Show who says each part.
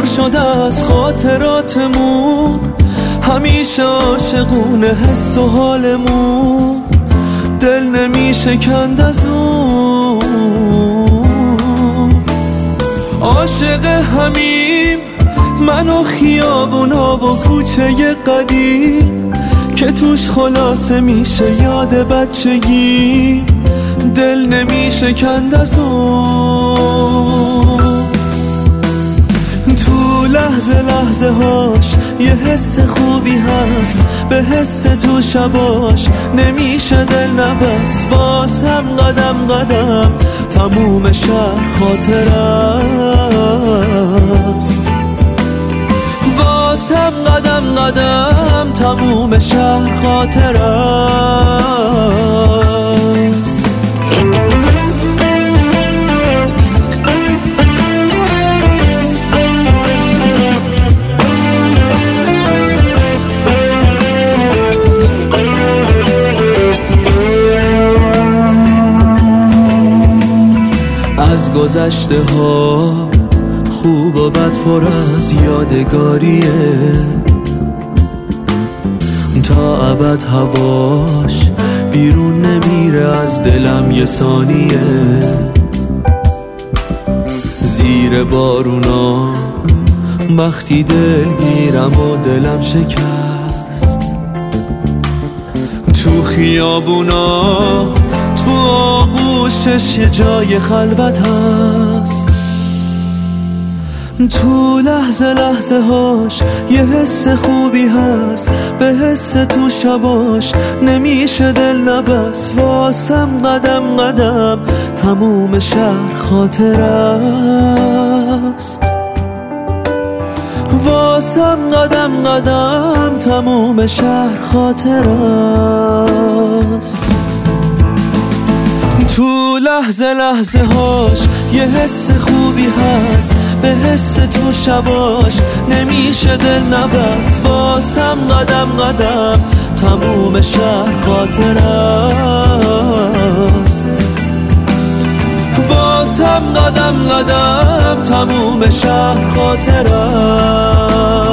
Speaker 1: شده از خاطراتمون، همیشه عاشقونه حس و حالمون، دل نمیشه کند از اون. عاشق همیم من و خیابونا و کوچه قدیم که توش خلاصه میشه یاد بچگی، دل نمیشه کند از اون. تو لحظه لحظه هاش یه حس خوبی هست، به حس تو شباش نمیشه دل نبست. واسم قدم قدم تموم شهر خاطر است، واسم قدم قدم تموم شهر خاطر است. از گذشته ها خوب و بد پر از یادگاریه، تا ابد هواش بیرون نمیره از دلم یه ثانیه. زیر بارونا وقتی دلگیرم و دلم شکست، تو خیابونا تو آغوشش یه جای خلوت هست. تو لحظه لحظه هاش یه حس خوبی هست، به حس تو شباش نمیشه دل نبست. واسم قدم قدم تموم شهر خاطر است، واسم قدم قدم تموم شهر خاطر است. تو لحظه لحظه هاش یه حس خوبی هست، به حس تو شباش نمیشه دل نبست. واسم قدم قدم تموم شهر خاطر است، واسم قدم قدم تموم شهر خاطر است.